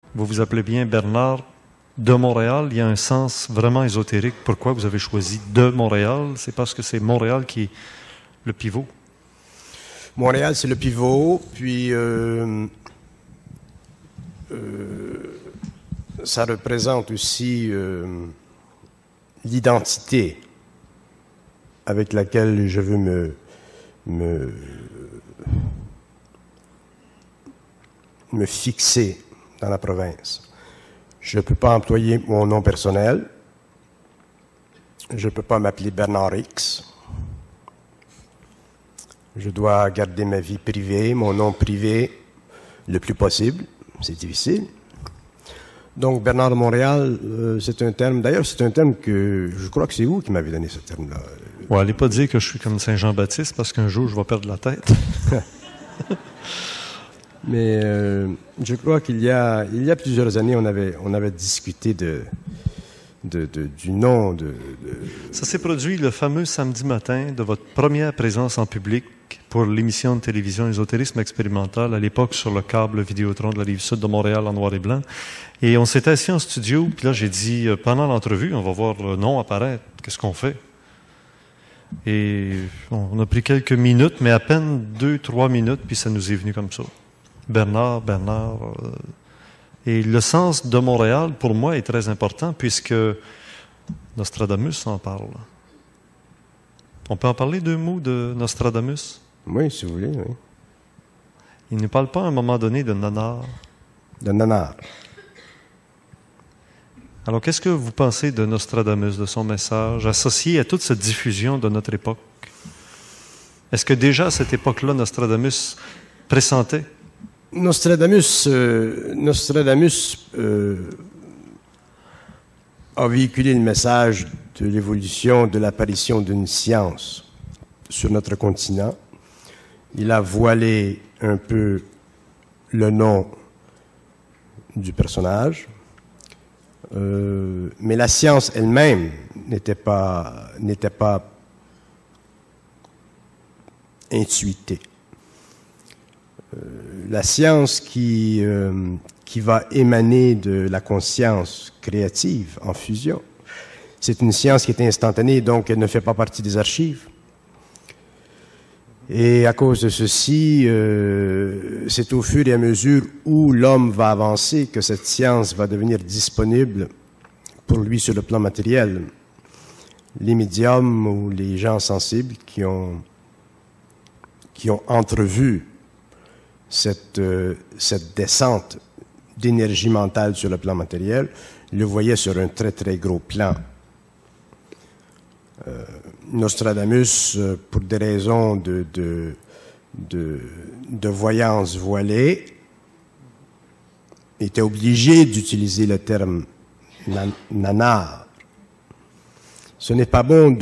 vous vous appelez bien Bernard de Montréal. Il y a un sens vraiment ésotérique. Pourquoi vous avez choisi de Montréal? C'est parce que c'est Montréal qui est le pivot. Montréal, c'est le pivot, puis ça représente aussi l'identité avec laquelle je veux me fixer dans la province. Je ne peux pas employer mon nom personnel. Je ne peux pas m'appeler Bernard X. Je dois garder ma vie privée, mon nom privé, le plus possible. C'est difficile. Donc, Bernard de Montréal, c'est un terme... D'ailleurs, c'est un terme que... Je crois que c'est vous qui m'avez donné ce terme-là. Ouais, allez pas dire que je suis comme Saint-Jean-Baptiste, parce qu'un jour, je vais perdre la tête. Mais je crois qu'il y a plusieurs années, on avait discuté du nom de... Ça s'est produit le fameux samedi matin de votre première présence en public pour l'émission de télévision Ésotérisme expérimental, à l'époque sur le câble Vidéotron de la Rive-Sud de Montréal en noir et blanc. Et on s'était assis en studio, puis là j'ai dit, pendant l'entrevue, on va voir le nom apparaître, qu'est-ce qu'on fait? Et on a pris quelques minutes, mais à peine 2-3 minutes, puis ça nous est venu comme ça. Bernard. Et le sens de Montréal, pour moi, est très important, puisque Nostradamus en parle. On peut en parler 2 mots de Nostradamus? Oui, si vous voulez, oui. Il ne parle pas à un moment donné de nanar. De nanar. Alors, qu'est-ce que vous pensez de Nostradamus, de son message, associé à toute cette diffusion de notre époque? Est-ce que déjà, à cette époque-là, Nostradamus pressentait? Nostradamus a véhiculé le message de l'évolution, de l'apparition d'une science sur notre continent. Il a voilé un peu le nom du personnage, mais la science elle-même n'était pas intuitée. La science qui va émaner de la conscience créative en fusion, c'est une science qui est instantanée, donc elle ne fait pas partie des archives. Et à cause de ceci, c'est au fur et à mesure où l'homme va avancer que cette science va devenir disponible pour lui sur le plan matériel. Les médiums ou les gens sensibles qui ont entrevu cette descente d'énergie mentale sur le plan matériel, le voyaient sur un très très gros plan. Nostradamus, pour des raisons de voyance voilée, était obligé d'utiliser le terme nanar. Ce n'est pas bon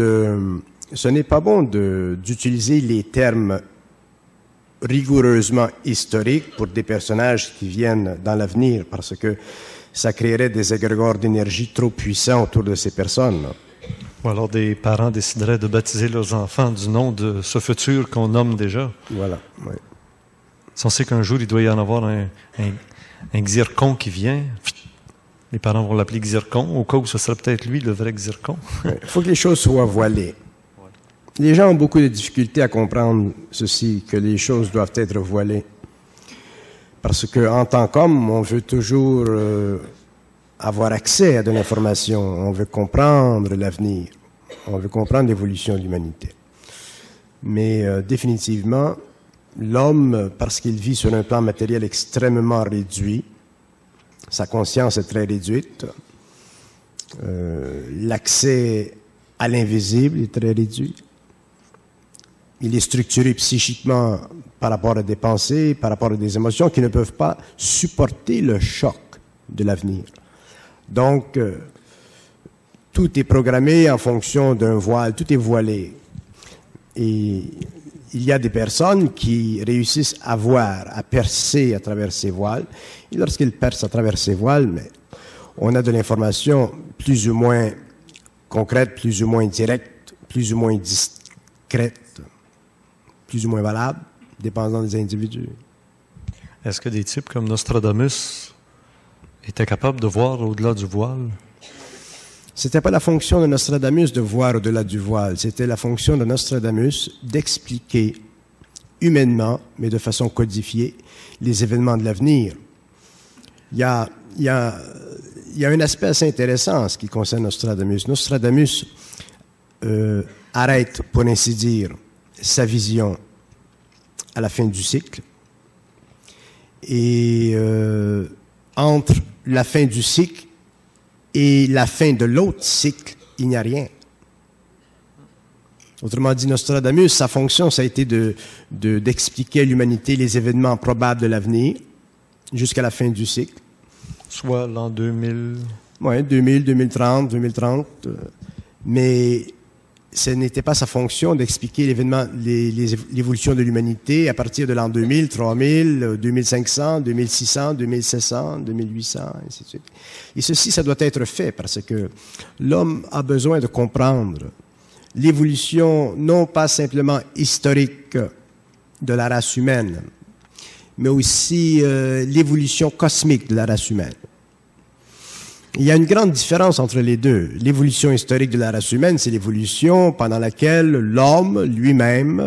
d'utiliser les termes rigoureusement historiques pour des personnages qui viennent dans l'avenir, parce que ça créerait des égrégores d'énergie trop puissants autour de ces personnes. Ou alors des parents décideraient de baptiser leurs enfants du nom de ce futur qu'on nomme déjà. Voilà, oui. Si on sait qu'un jour, il doit y en avoir un Xircon qui vient, les parents vont l'appeler Xircon, au cas où ce serait peut-être lui, le vrai Xircon. Il faut que les choses soient voilées. Les gens ont beaucoup de difficultés à comprendre ceci, que les choses doivent être voilées. Parce qu'en tant qu'homme, on veut toujours avoir accès à de l'information. On veut comprendre l'avenir. On veut comprendre l'évolution de l'humanité. Mais définitivement, l'homme, parce qu'il vit sur un plan matériel extrêmement réduit, sa conscience est très réduite, l'accès à l'invisible est très réduit. Il est structuré psychiquement par rapport à des pensées, par rapport à des émotions qui ne peuvent pas supporter le choc de l'avenir. Donc, tout est programmé en fonction d'un voile, tout est voilé. Et il y a des personnes qui réussissent à voir, à percer à travers ces voiles. Et lorsqu'ils percent à travers ces voiles, mais on a de l'information plus ou moins concrète, plus ou moins directe, plus ou moins discrète, plus ou moins valable, dépendant des individus. Est-ce que des types comme Nostradamus était capable de voir au-delà du voile? C'était pas la fonction de Nostradamus de voir au-delà du voile, c'était la fonction de Nostradamus d'expliquer humainement, mais de façon codifiée, les événements de l'avenir. Il y a un aspect assez intéressant en ce qui concerne Nostradamus. Nostradamus arrête, pour ainsi dire, sa vision à la fin du cycle. Et entre la fin du cycle et la fin de l'autre cycle, il n'y a rien. Autrement dit, Nostradamus, sa fonction, ça a été d'expliquer à l'humanité les événements probables de l'avenir jusqu'à la fin du cycle. Soit l'an 2000? Oui, 2000, 2030, 2030. Mais ce n'était pas sa fonction d'expliquer l'évolution de l'humanité à partir de l'an 2000, 3000, 2500, 2600, 2700, 2800, ainsi de suite. Et ceci, ça doit être fait parce que l'homme a besoin de comprendre l'évolution non pas simplement historique de la race humaine, mais aussi l'évolution cosmique de la race humaine. Il y a une grande différence entre les deux. L'évolution historique de la race humaine, c'est l'évolution pendant laquelle l'homme lui-même,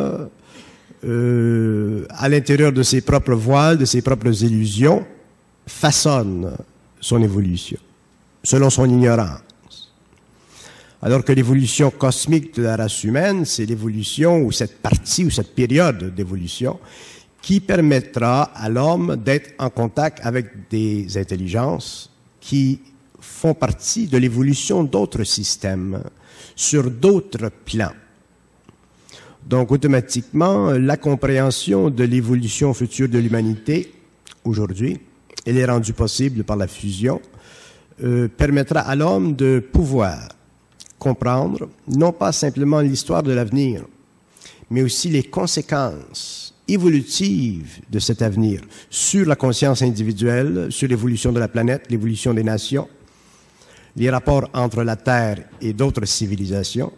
à l'intérieur de ses propres voiles, de ses propres illusions, façonne son évolution, selon son ignorance. Alors que l'évolution cosmique de la race humaine, c'est l'évolution, ou cette partie, ou cette période d'évolution, qui permettra à l'homme d'être en contact avec des intelligences qui font partie de l'évolution d'autres systèmes, sur d'autres plans. Donc, automatiquement, la compréhension de l'évolution future de l'humanité, aujourd'hui, elle est rendue possible par la fusion, permettra à l'homme de pouvoir comprendre, non pas simplement l'histoire de l'avenir, mais aussi les conséquences évolutives de cet avenir sur la conscience individuelle, sur l'évolution de la planète, l'évolution des nations, les rapports entre la Terre et d'autres civilisations.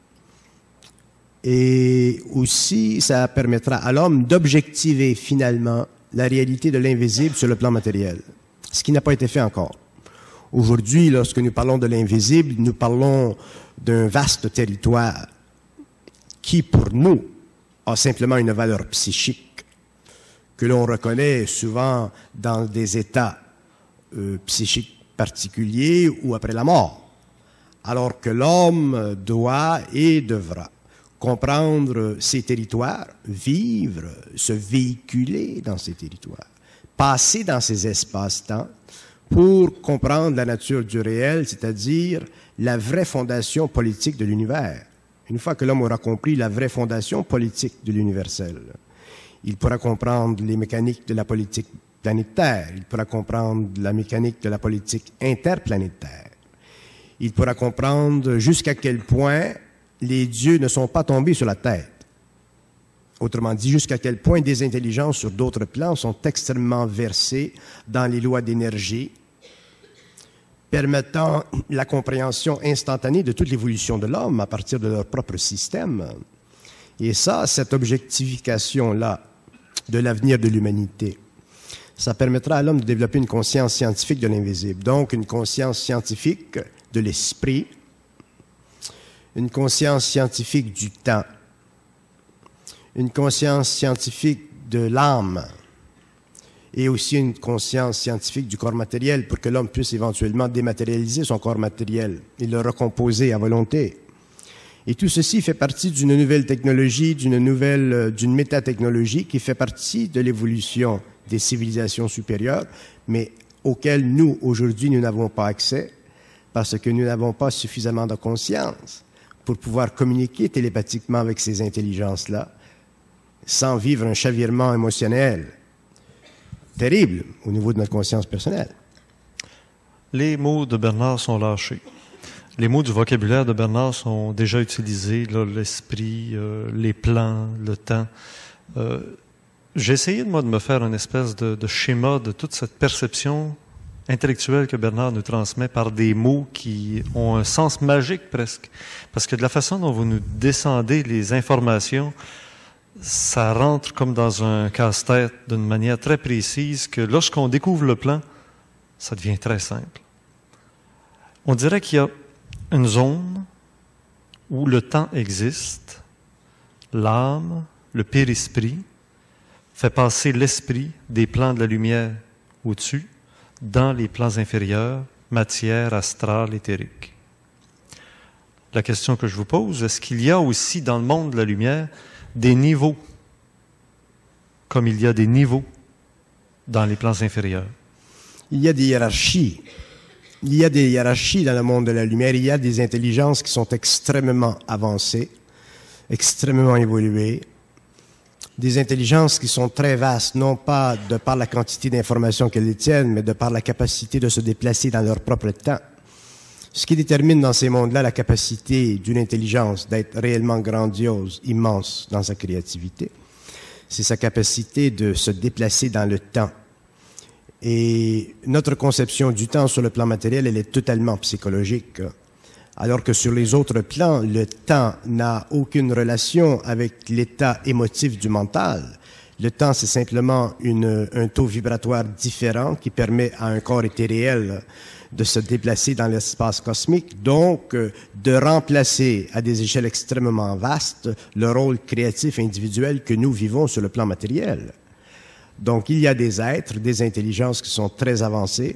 Et aussi, ça permettra à l'homme d'objectiver finalement la réalité de l'invisible sur le plan matériel, ce qui n'a pas été fait encore. Aujourd'hui, lorsque nous parlons de l'invisible, nous parlons d'un vaste territoire qui, pour nous, a simplement une valeur psychique que l'on reconnaît souvent dans des états psychiques particuliers ou après la mort, alors que l'homme doit et devra comprendre ces territoires, vivre, se véhiculer dans ces territoires, passer dans ces espaces-temps pour comprendre la nature du réel, c'est-à-dire la vraie fondation politique de l'univers. Une fois que l'homme aura compris la vraie fondation politique de l'universel, il pourra comprendre les mécaniques de la politique planétaire, il pourra comprendre la mécanique de la politique interplanétaire. Il pourra comprendre jusqu'à quel point les dieux ne sont pas tombés sur la tête. Autrement dit, jusqu'à quel point des intelligences sur d'autres plans sont extrêmement versées dans les lois d'énergie, permettant la compréhension instantanée de toute l'évolution de l'homme à partir de leur propre système. Et ça, cette objectification-là de l'avenir de l'humanité, ça permettra à l'homme de développer une conscience scientifique de l'invisible. Donc, une conscience scientifique de l'esprit, une conscience scientifique du temps, une conscience scientifique de l'âme et aussi une conscience scientifique du corps matériel pour que l'homme puisse éventuellement dématérialiser son corps matériel et le recomposer à volonté. Et tout ceci fait partie d'une nouvelle technologie, d'une métatechnologie qui fait partie de l'évolution des civilisations supérieures, mais auxquelles nous, aujourd'hui, nous n'avons pas accès parce que nous n'avons pas suffisamment de conscience pour pouvoir communiquer télépathiquement avec ces intelligences-là sans vivre un chavirement émotionnel terrible au niveau de notre conscience personnelle. Les mots de Bernard sont lâchés. Les mots du vocabulaire de Bernard sont déjà utilisés, l'esprit, les plans, le temps. J'ai essayé, moi, de me faire une espèce de schéma de toute cette perception intellectuelle que Bernard nous transmet par des mots qui ont un sens magique presque. Parce que de la façon dont vous nous descendez les informations, ça rentre comme dans un casse-tête d'une manière très précise que lorsqu'on découvre le plan, ça devient très simple. On dirait qu'il y a une zone où le temps existe, l'âme, le périsprit, fait passer l'esprit des plans de la lumière au-dessus dans les plans inférieurs, matière, astrale, éthérique. La question que je vous pose, est-ce qu'il y a aussi dans le monde de la lumière des niveaux, comme il y a des niveaux dans les plans inférieurs? Il y a des hiérarchies. Il y a des hiérarchies dans le monde de la lumière. Il y a des intelligences qui sont extrêmement avancées, extrêmement évoluées. Des intelligences qui sont très vastes, non pas de par la quantité d'informations qu'elles détiennent, mais de par la capacité de se déplacer dans leur propre temps. Ce qui détermine dans ces mondes-là la capacité d'une intelligence d'être réellement grandiose, immense dans sa créativité, c'est sa capacité de se déplacer dans le temps. Et notre conception du temps sur le plan matériel, elle est totalement psychologique. Alors que sur les autres plans, le temps n'a aucune relation avec l'état émotif du mental. Le temps, c'est simplement un taux vibratoire différent qui permet à un corps éthéréel de se déplacer dans l'espace cosmique, donc de remplacer à des échelles extrêmement vastes le rôle créatif individuel que nous vivons sur le plan matériel. Donc il y a des êtres, des intelligences qui sont très avancées,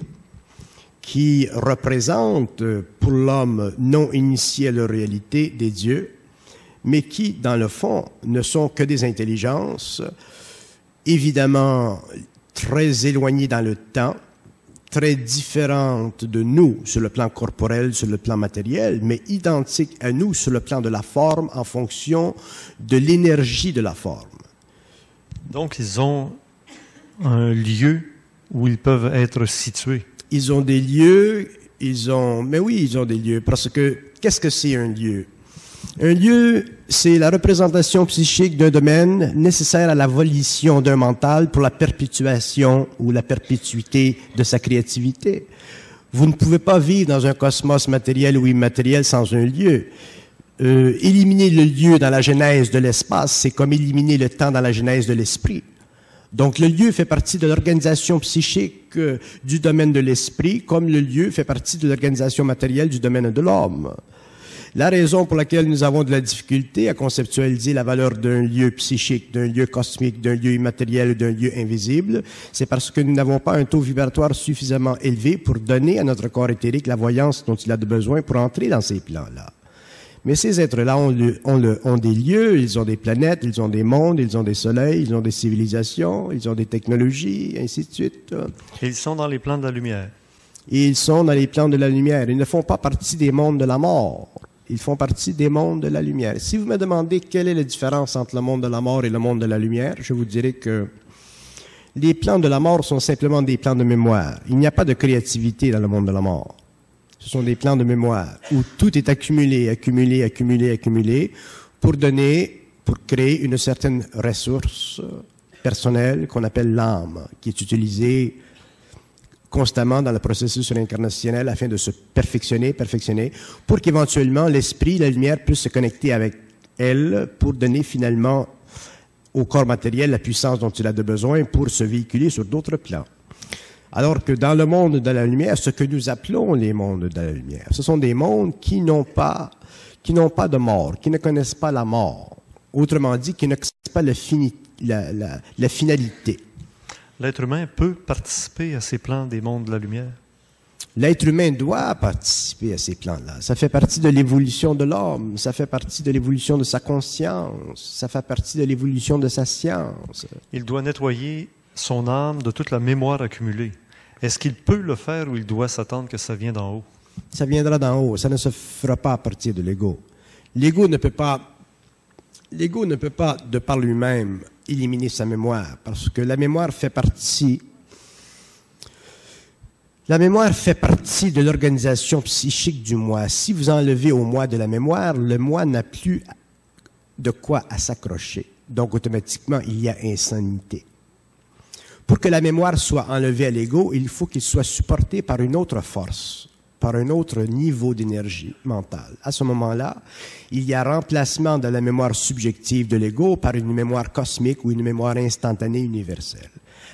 qui représentent pour l'homme non initié à la réalité des dieux, mais qui, dans le fond, ne sont que des intelligences, évidemment très éloignées dans le temps, très différentes de nous sur le plan corporel, sur le plan matériel, mais identiques à nous sur le plan de la forme en fonction de l'énergie de la forme. Donc, ils ont un lieu où ils peuvent être situés. Ils ont des lieux, mais oui, ils ont des lieux, parce que, qu'est-ce que c'est un lieu? Un lieu, c'est la représentation psychique d'un domaine nécessaire à la volition d'un mental pour la perpétuation ou la perpétuité de sa créativité. Vous ne pouvez pas vivre dans un cosmos matériel ou immatériel sans un lieu. Éliminer le lieu dans la genèse de l'espace, c'est comme éliminer le temps dans la genèse de l'esprit. Donc le lieu fait partie de l'organisation psychique du domaine de l'esprit, comme le lieu fait partie de l'organisation matérielle du domaine de l'homme. La raison pour laquelle nous avons de la difficulté à conceptualiser la valeur d'un lieu psychique, d'un lieu cosmique, d'un lieu immatériel, d'un lieu invisible, c'est parce que nous n'avons pas un taux vibratoire suffisamment élevé pour donner à notre corps éthérique la voyance dont il a besoin pour entrer dans ces plans-là. Mais ces êtres-là ont des lieux, ils ont des planètes, ils ont des mondes, ils ont des soleils, ils ont des civilisations, ils ont des technologies, ainsi de suite. Et ils sont dans les plans de la lumière. Et ils sont dans les plans de la lumière. Ils ne font pas partie des mondes de la mort. Ils font partie des mondes de la lumière. Si vous me demandez quelle est la différence entre le monde de la mort et le monde de la lumière, je vous dirai que les plans de la mort sont simplement des plans de mémoire. Il n'y a pas de créativité dans le monde de la mort. Ce sont des plans de mémoire où tout est accumulé, accumulé, accumulé, accumulé pour créer une certaine ressource personnelle qu'on appelle l'âme, qui est utilisée constamment dans le processus réincarnationnel afin de se perfectionner, pour qu'éventuellement l'esprit, la lumière puisse se connecter avec elle pour donner finalement au corps matériel la puissance dont il a besoin pour se véhiculer sur d'autres plans. Alors que dans le monde de la lumière, ce que nous appelons les mondes de la lumière, ce sont des mondes qui n'ont pas de mort, qui ne connaissent pas la mort. Autrement dit, qui ne connaissent pas la finalité. L'être humain peut participer à ces plans des mondes de la lumière? L'être humain doit participer à ces plans-là. Ça fait partie de l'évolution de l'homme, ça fait partie de l'évolution de sa conscience, ça fait partie de l'évolution de sa science. Il doit nettoyer son âme de toute la mémoire accumulée. Est-ce qu'il peut le faire ou il doit s'attendre que ça vienne d'en haut? Ça viendra d'en haut, ça ne se fera pas à partir de l'ego. L'ego ne peut pas, de par lui-même, éliminer sa mémoire, parce que la mémoire fait partie de l'organisation psychique du moi. Si vous enlevez au moi de la mémoire, le moi n'a plus de quoi à s'accrocher. Donc, automatiquement, il y a insanité. Pour que la mémoire soit enlevée à l'ego, il faut qu'il soit supporté par une autre force, par un autre niveau d'énergie mentale. À ce moment-là, il y a remplacement de la mémoire subjective de l'ego par une mémoire cosmique ou une mémoire instantanée universelle.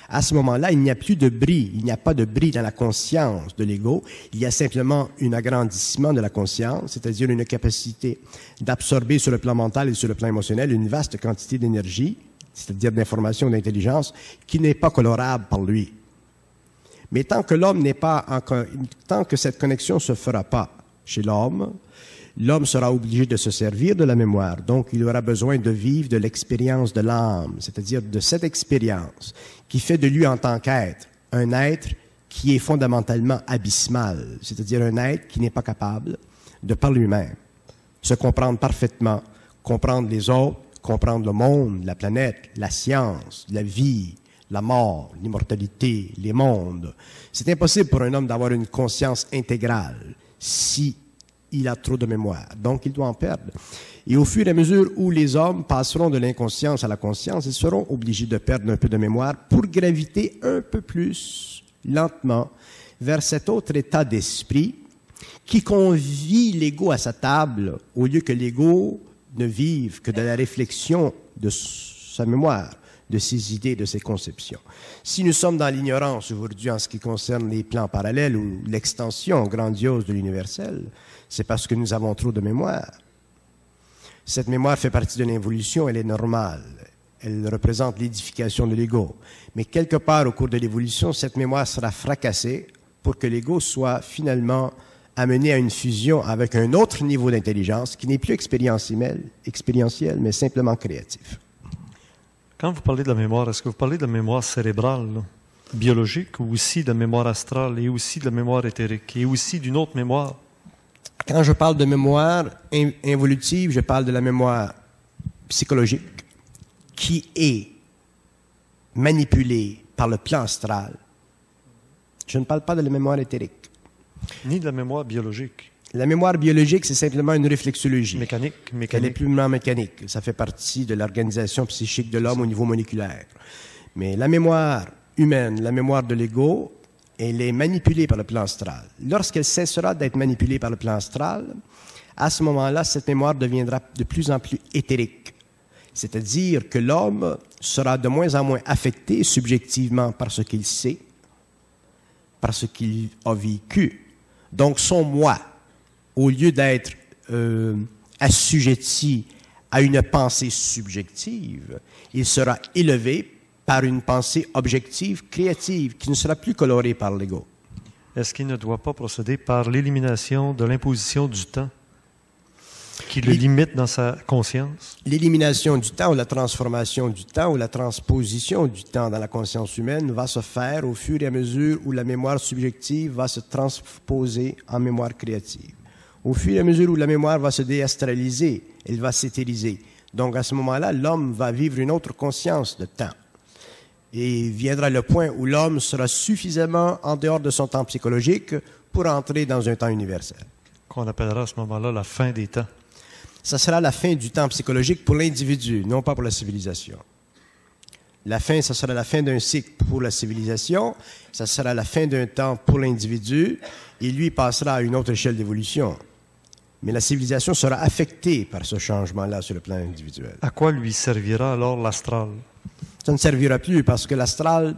À ce moment-là, il n'y a plus de bris. Il n'y a pas de bris dans la conscience de l'ego. Il y a simplement un agrandissement de la conscience, c'est-à-dire une capacité d'absorber sur le plan mental et sur le plan émotionnel une vaste quantité d'énergie, c'est-à-dire d'information, d'intelligence, qui n'est pas colorable par lui. Mais tant que l'homme n'est pas tant que cette connexion se fera pas chez l'homme, l'homme sera obligé de se servir de la mémoire. Donc, il aura besoin de vivre de l'expérience de l'âme, c'est-à-dire de cette expérience qui fait de lui en tant qu'être un être qui est fondamentalement abysmal, c'est-à-dire un être qui n'est pas capable de par lui-même se comprendre parfaitement, comprendre les autres, comprendre le monde, la planète, la science, la vie, la mort, l'immortalité, les mondes. C'est impossible pour un homme d'avoir une conscience intégrale si il a trop de mémoire. Donc, il doit en perdre. Et au fur et à mesure où les hommes passeront de l'inconscience à la conscience, ils seront obligés de perdre un peu de mémoire pour graviter un peu plus lentement vers cet autre état d'esprit qui convie l'ego à sa table au lieu que l'ego ne vive que de la réflexion de sa mémoire, de ses idées, de ses conceptions. Si nous sommes dans l'ignorance aujourd'hui en ce qui concerne les plans parallèles ou l'extension grandiose de l'universel, c'est parce que nous avons trop de mémoire. Cette mémoire fait partie de l'évolution, elle est normale. Elle représente l'édification de l'ego. Mais quelque part au cours de l'évolution, cette mémoire sera fracassée pour que l'ego soit finalement amené à une fusion avec un autre niveau d'intelligence qui n'est plus expérientiel, mais simplement créatif. Quand vous parlez de la mémoire, est-ce que vous parlez de la mémoire cérébrale, là, biologique, ou aussi de la mémoire astrale, et aussi de la mémoire éthérique, et aussi d'une autre mémoire? Quand je parle de mémoire involutive, je parle de la mémoire psychologique qui est manipulée par le plan astral. Je ne parle pas de la mémoire éthérique. Ni de la mémoire biologique. La mémoire biologique, c'est simplement une réflexologie. Mécanique. Elle est purement mécanique. Ça fait partie de l'organisation psychique de l'homme au niveau moléculaire. Mais la mémoire humaine, la mémoire de l'ego, elle est manipulée par le plan astral. Lorsqu'elle cessera d'être manipulée par le plan astral, à ce moment-là, cette mémoire deviendra de plus en plus éthérique. C'est-à-dire que l'homme sera de moins en moins affecté subjectivement par ce qu'il sait, par ce qu'il a vécu. Donc, son moi, au lieu d'être assujetti à une pensée subjective, il sera élevé par une pensée objective, créative, qui ne sera plus colorée par l'ego. Est-ce qu'il ne doit pas procéder par l'élimination de l'imposition du temps qui le limite dans sa conscience? L'élimination du temps ou la transformation du temps ou la transposition du temps dans la conscience humaine va se faire au fur et à mesure où la mémoire subjective va se transposer en mémoire créative. Au fur et à mesure où la mémoire va se déastraliser, elle va s'éthériser. Donc à ce moment-là, l'homme va vivre une autre conscience de temps. Et viendra le point où l'homme sera suffisamment en dehors de son temps psychologique pour entrer dans un temps universel. Qu'on appellera à ce moment-là la fin des temps. Ça sera la fin du temps psychologique pour l'individu, non pas pour la civilisation. La fin, ça sera la fin d'un cycle pour la civilisation, ça sera la fin d'un temps pour l'individu, et lui passera à une autre échelle d'évolution. Mais la civilisation sera affectée par ce changement-là sur le plan individuel. À quoi lui servira alors l'astral? Ça ne servira plus parce que l'astral,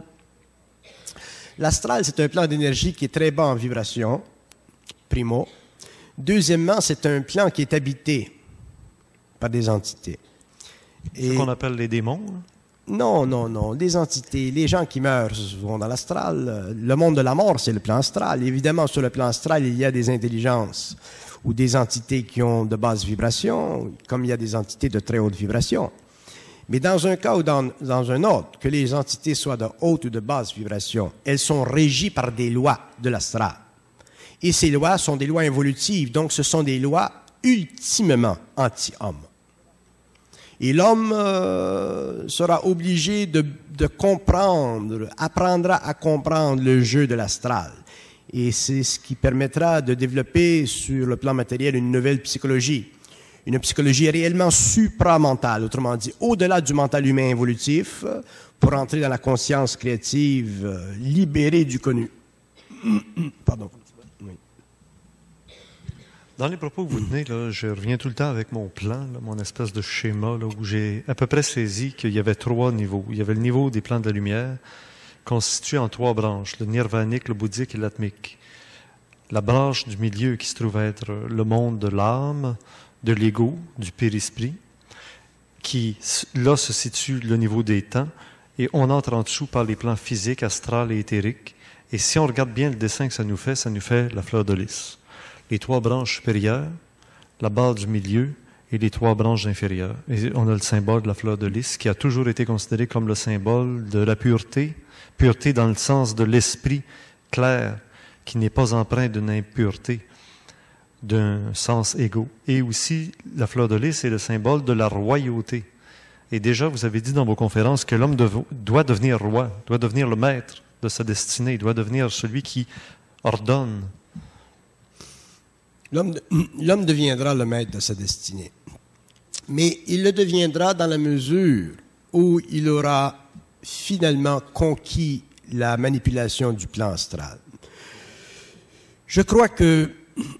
c'est un plan d'énergie qui est très bas en vibration, primo. Deuxièmement, c'est un plan qui est habité par des entités. C'est ce qu'on appelle les démons? Hein? Non. Des entités, les gens qui meurent vont dans l'astral. Le monde de la mort, c'est le plan astral. Évidemment, sur le plan astral, il y a des intelligences ou des entités qui ont de basses vibrations, comme il y a des entités de très haute vibration. Mais dans un cas ou dans un autre, que les entités soient de haute ou de basse vibration, elles sont régies par des lois de l'astral. Et ces lois sont des lois évolutives, donc ce sont des lois ultimement anti-homme. Et l'homme sera obligé de comprendre, apprendra à comprendre le jeu de l'astral. Et c'est ce qui permettra de développer sur le plan matériel une nouvelle psychologie. Une psychologie réellement supramentale, autrement dit, au-delà du mental humain évolutif, pour entrer dans la conscience créative libérée du connu. Pardon. Oui. Dans les propos que vous tenez, là, je reviens tout le temps avec mon plan, là, mon espèce de schéma, là, où j'ai à peu près saisi qu'il y avait 3 niveaux. Il y avait le niveau des plans de la lumière, constitué en 3 branches, le nirvanique, le bouddhique et l'atmique. La branche du milieu qui se trouve être le monde de l'âme, de l'ego, du périsprit, qui là se situe le niveau des temps, et on entre en dessous par les plans physiques, astral et éthériques. Et si on regarde bien le dessin que ça nous fait la fleur de lys. Les 3 branches supérieures, la barre du milieu et les 3 branches inférieures. Et on a le symbole de la fleur de lys qui a toujours été considéré comme le symbole de la pureté, pureté dans le sens de l'esprit clair, qui n'est pas empreint d'une impureté, d'un sens égaux. Et aussi, la fleur de lys est le symbole de la royauté. Et déjà, vous avez dit dans vos conférences que l'homme doit devenir roi, doit devenir le maître de sa destinée, doit devenir celui qui ordonne. L'homme deviendra le maître de sa destinée. Mais il le deviendra dans la mesure où il aura finalement conquis la manipulation du plan astral. Je crois que...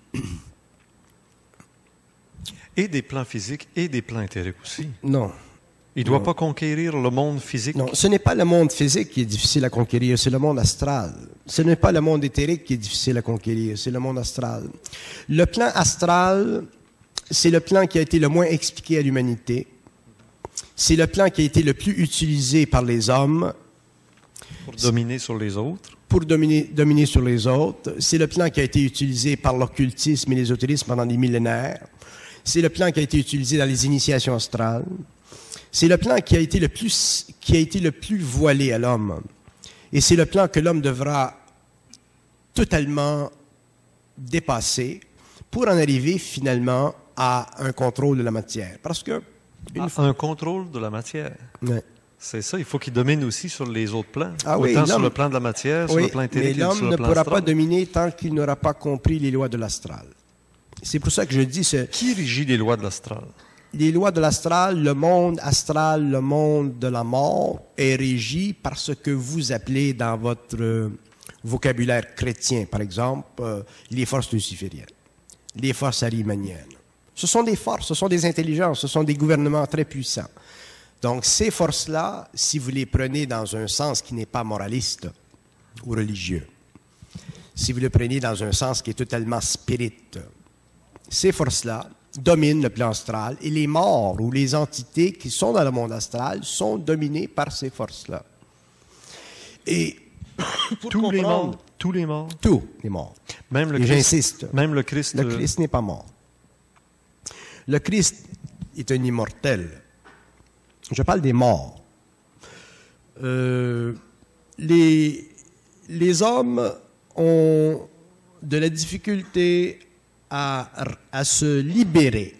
Et des plans physiques et des plans éthériques aussi. Non. Il ne doit pas conquérir le monde physique. Non, ce n'est pas le monde physique qui est difficile à conquérir, c'est le monde astral. Ce n'est pas le monde éthérique qui est difficile à conquérir, c'est le monde astral. Le plan astral, c'est le plan qui a été le moins expliqué à l'humanité. C'est le plan qui a été le plus utilisé par les hommes. Pour dominer sur les autres. Pour dominer sur les autres. C'est le plan qui a été utilisé par l'occultisme et l'ésotérisme pendant des millénaires. C'est le plan qui a été utilisé dans les initiations astrales. C'est le plan qui a été le plus voilé à l'homme. Et c'est le plan que l'homme devra totalement dépasser pour en arriver finalement à un contrôle de la matière. Parce que... Un contrôle de la matière. Ouais. C'est ça, il faut qu'il domine aussi sur les autres plans. Ah oui, autant sur le plan de la matière, sur le plan éthérique, mais et sur l'homme le ne plan pourra astral. pas dominer tant qu'il n'aura pas compris les lois de l'astral. C'est pour ça que je dis... Qui régit les lois de l'astral? Les lois de l'astral, le monde astral, le monde de la mort est régi par ce que vous appelez dans votre vocabulaire chrétien, par exemple, les forces lucifériennes, les forces arimaniennes. Ce sont des forces, ce sont des intelligences, ce sont des gouvernements très puissants. Donc ces forces-là, si vous les prenez dans un sens qui n'est pas moraliste ou religieux, si vous le prenez dans un sens qui est totalement spirit, ces forces-là dominent le plan astral et les morts ou les entités qui sont dans le monde astral sont dominées par ces forces-là. Et tous les morts. Tous les morts. Tous les morts. Même le et Christ. J'insiste. Même le Christ. Le Christ n'est pas mort. Le Christ est un immortel. Je parle des morts. Les hommes ont de la difficulté à se libérer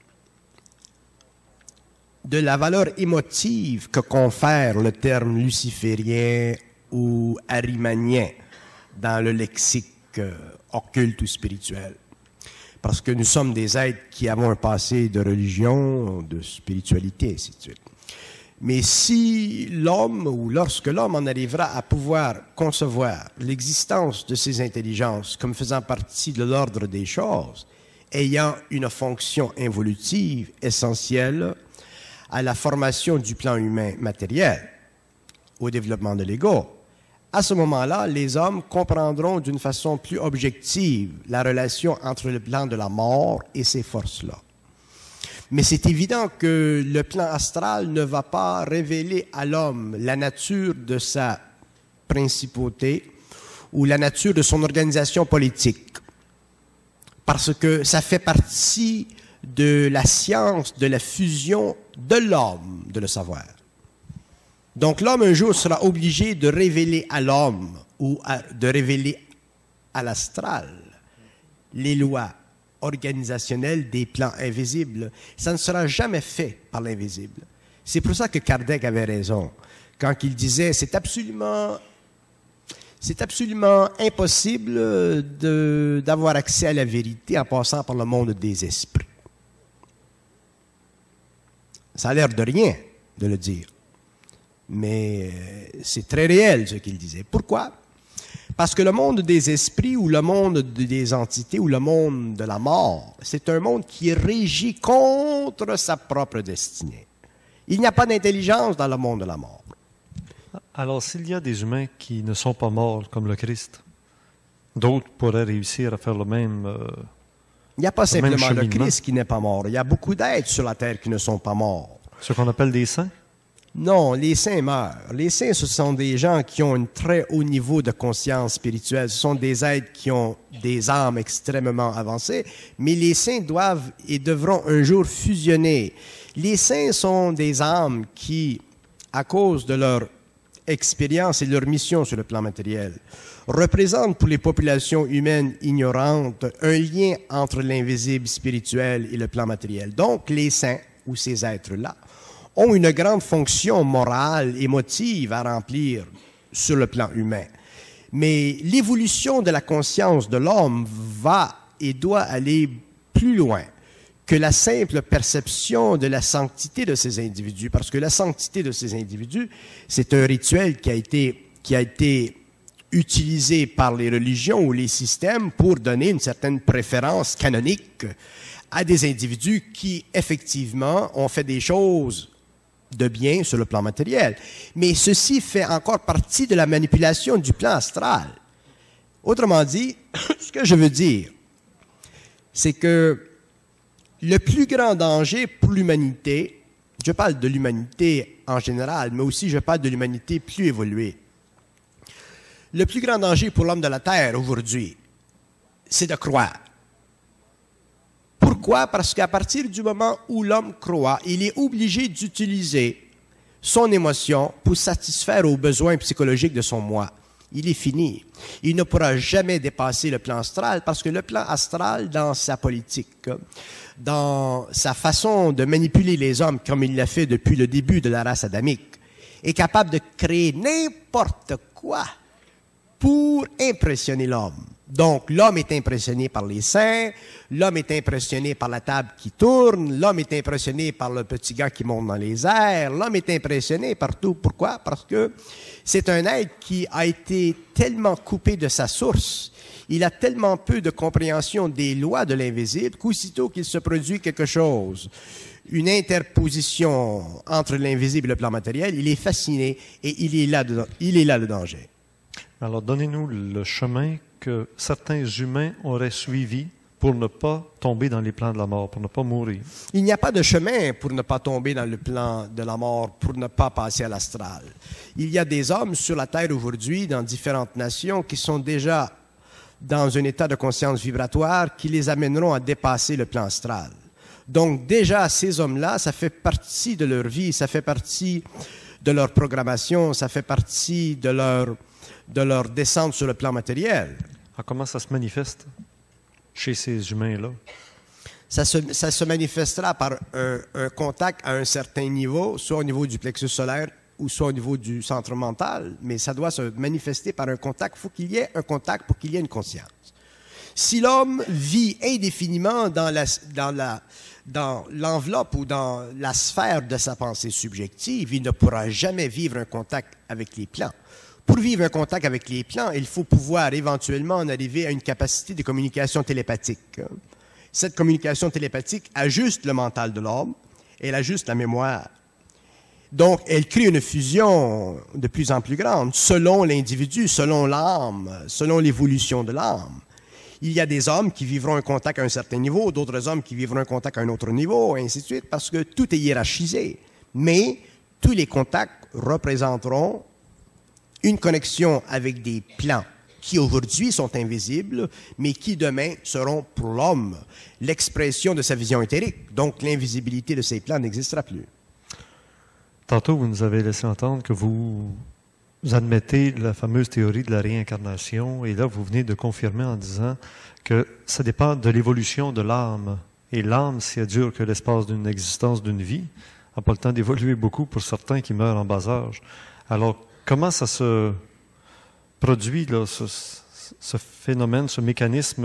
de la valeur émotive que confère le terme luciférien ou arimanien dans le lexique occulte ou spirituel. Parce que nous sommes des êtres qui avons un passé de religion, de spiritualité, ainsi de suite. Mais si l'homme, ou lorsque l'homme en arrivera à pouvoir concevoir l'existence de ces intelligences comme faisant partie de l'ordre des choses, ayant une fonction involutive essentielle à la formation du plan humain matériel, au développement de l'ego, à ce moment-là, les hommes comprendront d'une façon plus objective la relation entre le plan de la mort et ces forces-là. Mais c'est évident que le plan astral ne va pas révéler à l'homme la nature de sa principauté ou la nature de son organisation politique. Parce que ça fait partie de la science de la fusion de l'homme de le savoir. Donc l'homme un jour sera obligé de révéler à l'homme ou de révéler à l'astral les lois organisationnelles des plans invisibles. Ça ne sera jamais fait par l'invisible. C'est pour ça que Kardec avait raison quand il disait c'est absolument impossible d'avoir accès à la vérité en passant par le monde des esprits. Ça a l'air de rien de le dire. Mais c'est très réel ce qu'il disait. Pourquoi? Parce que le monde des esprits ou le monde des entités ou le monde de la mort, c'est un monde qui est régi contre sa propre destinée. Il n'y a pas d'intelligence dans le monde de la mort. Alors, s'il y a des humains qui ne sont pas morts comme le Christ, d'autres pourraient réussir à faire le même Il n'y a pas le même simplement le cheminement. Christ qui n'est pas mort. Il y a beaucoup d'êtres sur la terre qui ne sont pas morts. Ce qu'on appelle des saints? Non, les saints meurent. Les saints, ce sont des gens qui ont un très haut niveau de conscience spirituelle. Ce sont des êtres qui ont des âmes extrêmement avancées, mais les saints doivent et devront un jour fusionner. Les saints sont des âmes qui, à cause de leur expérience et leur mission sur le plan matériel, représentent pour les populations humaines ignorantes un lien entre l'invisible spirituel et le plan matériel. Donc, les saints, ou ces êtres-là, ont une grande fonction morale, émotive à remplir sur le plan humain. Mais l'évolution de la conscience de l'homme va et doit aller plus loin que la simple perception de la sanctité de ces individus, parce que la sanctité de ces individus, c'est un rituel qui a été utilisé par les religions ou les systèmes pour donner une certaine préférence canonique à des individus qui, effectivement, ont fait des choses de bien sur le plan matériel. Mais ceci fait encore partie de la manipulation du plan astral. Autrement dit, ce que je veux dire, c'est que le plus grand danger pour l'humanité, je parle de l'humanité en général, mais aussi je parle de l'humanité plus évoluée. Le plus grand danger pour l'homme de la Terre aujourd'hui, c'est de croire. Pourquoi? Parce qu'à partir du moment où l'homme croit, il est obligé d'utiliser son émotion pour satisfaire aux besoins psychologiques de son moi. Il est fini. Il ne pourra jamais dépasser le plan astral parce que le plan astral, dans sa politique, dans sa façon de manipuler les hommes comme il l'a fait depuis le début de la race adamique, est capable de créer n'importe quoi pour impressionner l'homme. Donc, l'homme est impressionné par les saints, l'homme est impressionné par la table qui tourne, l'homme est impressionné par le petit gars qui monte dans les airs, l'homme est impressionné par tout. Pourquoi? Parce que c'est un être qui a été tellement coupé de sa source, il a tellement peu de compréhension des lois de l'invisible qu'aussitôt qu'il se produit quelque chose, une interposition entre l'invisible et le plan matériel, il est fasciné et il est là le danger. Alors, donnez-nous le chemin que certains humains auraient suivi pour ne pas tomber dans les plans de la mort, pour ne pas mourir. Il n'y a pas de chemin pour ne pas tomber dans le plan de la mort, pour ne pas passer à l'astral. Il y a des hommes sur la Terre aujourd'hui, dans différentes nations, qui sont déjà dans un état de conscience vibratoire qui les amèneront à dépasser le plan astral. Donc déjà, ces hommes-là, ça fait partie de leur vie, ça fait partie de leur programmation, ça fait partie de leur descente sur le plan matériel. Alors, comment ça se manifeste chez ces humains-là? Ça se manifestera par un contact à un certain niveau, soit au niveau du plexus solaire ou soit au niveau du centre mental, mais ça doit se manifester par un contact. Il faut qu'il y ait un contact pour qu'il y ait une conscience. Si l'homme vit indéfiniment dans l'enveloppe ou dans la sphère de sa pensée subjective, il ne pourra jamais vivre un contact avec les plans. Pour vivre un contact avec les plans, il faut pouvoir éventuellement en arriver à une capacité de communication télépathique. Cette communication télépathique ajuste le mental de l'homme, elle ajuste la mémoire. Donc, elle crée une fusion de plus en plus grande selon l'individu, selon l'âme, selon l'évolution de l'âme. Il y a des hommes qui vivront un contact à un certain niveau, d'autres hommes qui vivront un contact à un autre niveau, et ainsi de suite, parce que tout est hiérarchisé. Mais tous les contacts représenteront une connexion avec des plans qui aujourd'hui sont invisibles, mais qui demain seront pour l'homme l'expression de sa vision éthérique. Donc l'invisibilité de ces plans n'existera plus. Tantôt, vous nous avez laissé entendre que vous admettez la fameuse théorie de la réincarnation, et là, vous venez de confirmer en disant que ça dépend de l'évolution de l'âme. Et l'âme, si elle dure que l'espace d'une existence, d'une vie, n'a pas le temps d'évoluer beaucoup pour certains qui meurent en bas âge. Alors, comment ça se produit, là, ce phénomène, ce mécanisme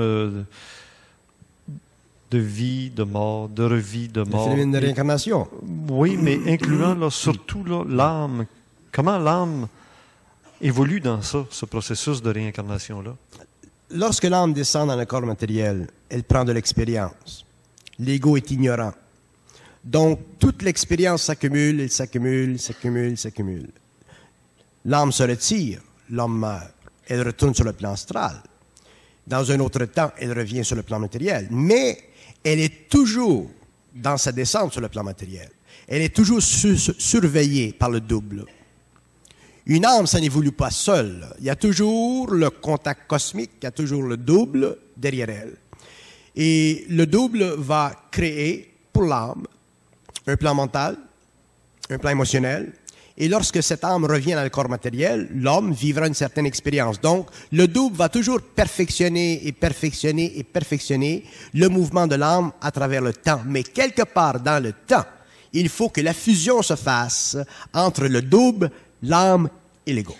de vie, de mort, de revie, de mort? Le phénomène de réincarnation. Oui, mais incluant là, surtout là, l'âme. Comment l'âme évolue dans ça, ce processus de réincarnation-là? Lorsque l'âme descend dans le corps matériel, elle prend de l'expérience. L'ego est ignorant. Donc, toute l'expérience s'accumule, elle s'accumule, s'accumule, s'accumule. L'âme se retire, l'homme meurt. Elle retourne sur le plan astral. Dans un autre temps, elle revient sur le plan matériel. Mais elle est toujours dans sa descente sur le plan matériel. Elle est toujours surveillée par le double. Une âme, ça n'évolue pas seule. Il y a toujours le contact cosmique, il y a toujours le double derrière elle. Et le double va créer pour l'âme un plan mental, un plan émotionnel. Et lorsque cette âme revient dans le corps matériel, l'homme vivra une certaine expérience. Donc, le double va toujours perfectionner et perfectionner et perfectionner le mouvement de l'âme à travers le temps. Mais quelque part dans le temps, il faut que la fusion se fasse entre le double, l'âme et l'ego.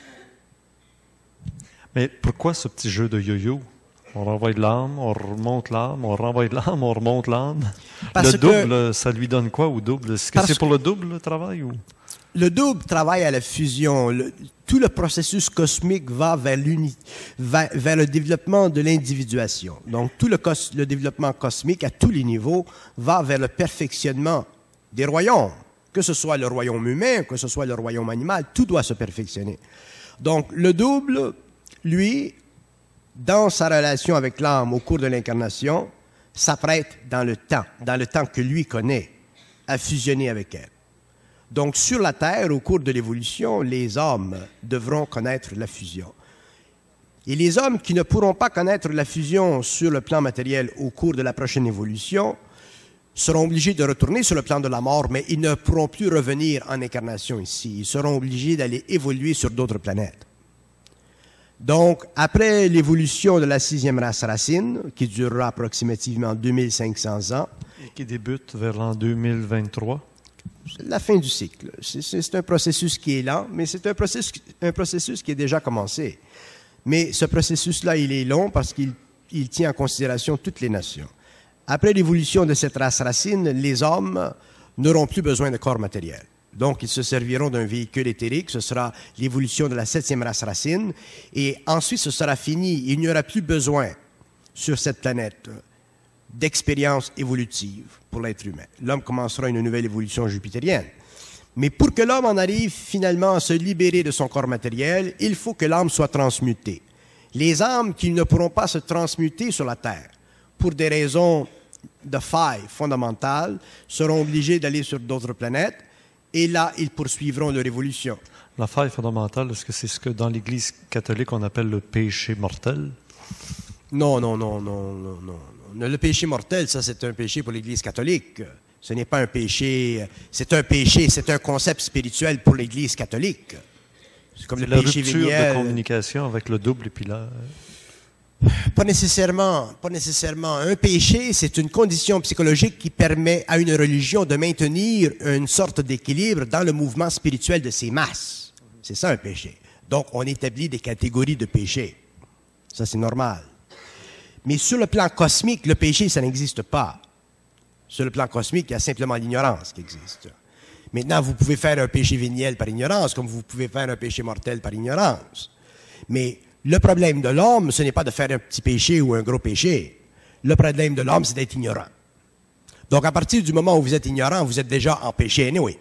Mais pourquoi ce petit jeu de yo-yo? On renvoie de l'âme, on remonte l'âme, on renvoie de l'âme, on remonte l'âme. Le double, ça lui donne quoi au double? Est-ce que c'est pour le double, le travail? Ou? Le double travaille à la fusion. Tout le processus cosmique va vers le développement de l'individuation. Donc, tout le développement cosmique à tous les niveaux va vers le perfectionnement des royaumes. Que ce soit le royaume humain, que ce soit le royaume animal, tout doit se perfectionner. Donc, le double, lui, dans sa relation avec l'âme au cours de l'incarnation, s'apprête dans le temps que lui connaît, à fusionner avec elle. Donc, sur la Terre, au cours de l'évolution, les hommes devront connaître la fusion. Et les hommes qui ne pourront pas connaître la fusion sur le plan matériel au cours de la prochaine évolution seront obligés de retourner sur le plan de la mort, mais ils ne pourront plus revenir en incarnation ici. Ils seront obligés d'aller évoluer sur d'autres planètes. Donc, après l'évolution de la 6e race racine, qui durera approximativement 2500 ans. Et qui débute vers l'an 2023. C'est la fin du cycle. C'est un processus qui est lent, mais c'est un processus qui est déjà commencé. Mais ce processus-là, il est long parce qu'il tient en considération toutes les nations. Après l'évolution de cette race racine, les hommes n'auront plus besoin de corps matériel. Donc, ils se serviront d'un véhicule éthérique. Ce sera l'évolution de la 7e race racine. Et ensuite, ce sera fini. Il n'y aura plus besoin sur cette planète d'expérience évolutive pour l'être humain. L'homme commencera une nouvelle évolution jupitérienne. Mais pour que l'homme en arrive finalement à se libérer de son corps matériel, il faut que l'âme soit transmutée. Les âmes qui ne pourront pas se transmuter sur la Terre, pour des raisons de failles fondamentales, seront obligées d'aller sur d'autres planètes, et là, ils poursuivront leur évolution. La faille fondamentale, est-ce que c'est ce que dans l'Église catholique on appelle le péché mortel? Non. Le péché mortel, ça c'est un péché pour l'Église catholique. Ce n'est pas un péché, c'est un concept spirituel pour l'Église catholique. C'est comme le péché rupture véniel. De communication avec le double et puis là... Pas nécessairement. Un péché, c'est une condition psychologique qui permet à une religion de maintenir une sorte d'équilibre dans le mouvement spirituel de ses masses. C'est ça un péché. Donc, on établit des catégories de péchés. Ça, c'est normal. Mais sur le plan cosmique, le péché, ça n'existe pas. Sur le plan cosmique, il y a simplement l'ignorance qui existe. Maintenant, vous pouvez faire un péché véniel par ignorance, comme vous pouvez faire un péché mortel par ignorance. Mais le problème de l'homme, ce n'est pas de faire un petit péché ou un gros péché. Le problème de l'homme, c'est d'être ignorant. Donc, à partir du moment où vous êtes ignorant, vous êtes déjà en péché anyway.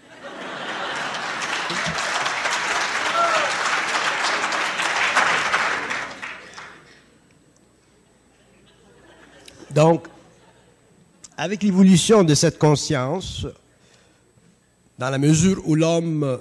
Donc, avec l'évolution de cette conscience, dans la mesure où l'homme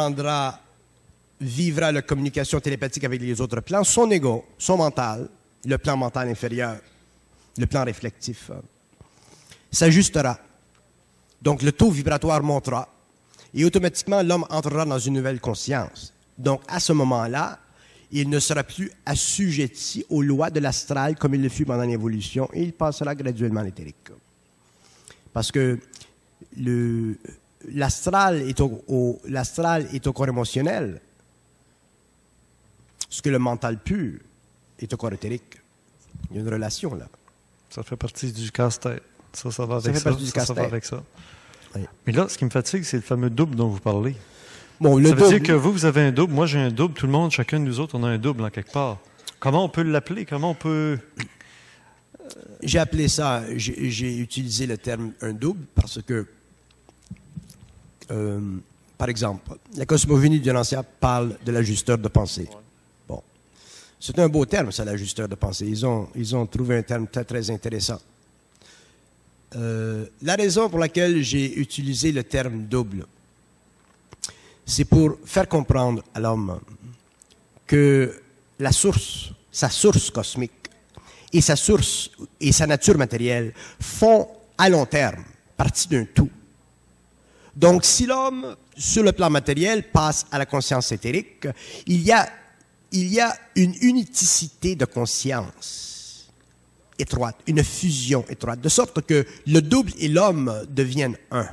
vivra la communication télépathique avec les autres plans, son ego, son mental, le plan mental inférieur, le plan réflectif, s'ajustera. Donc, le taux vibratoire montera et automatiquement, l'homme entrera dans une nouvelle conscience. Donc, à ce moment-là, il ne sera plus assujetti aux lois de l'astral comme il le fut pendant l'évolution et il passera graduellement à l'éthérique. Parce que l'astral est au corps émotionnel, ce que le mental pur est au corps éthérique. Il y a une relation là. Ça fait partie du casse-tête. Ça va avec ça. Ça va avec ça. Oui. Mais là, ce qui me fatigue, c'est le fameux double dont vous parlez. Bon, ça veut dire que vous avez un double, moi j'ai un double, tout le monde, chacun de nous autres, on a un double en quelque part. Comment on peut l'appeler? Comment on peut... J'ai appelé ça, j'ai utilisé le terme un double parce que Par exemple, la cosmogonie du Lancia parle de l'ajusteur de pensée. Bon. C'est un beau terme, ça, l'ajusteur de pensée. Ils ont trouvé un terme très, très intéressant. La raison pour laquelle j'ai utilisé le terme double, c'est pour faire comprendre à l'homme que sa source cosmique et sa nature matérielle font à long terme partie d'un tout. Donc, si l'homme, sur le plan matériel, passe à la conscience éthérique, il y a une unicité de conscience étroite, une fusion étroite, de sorte que le double et l'homme deviennent un.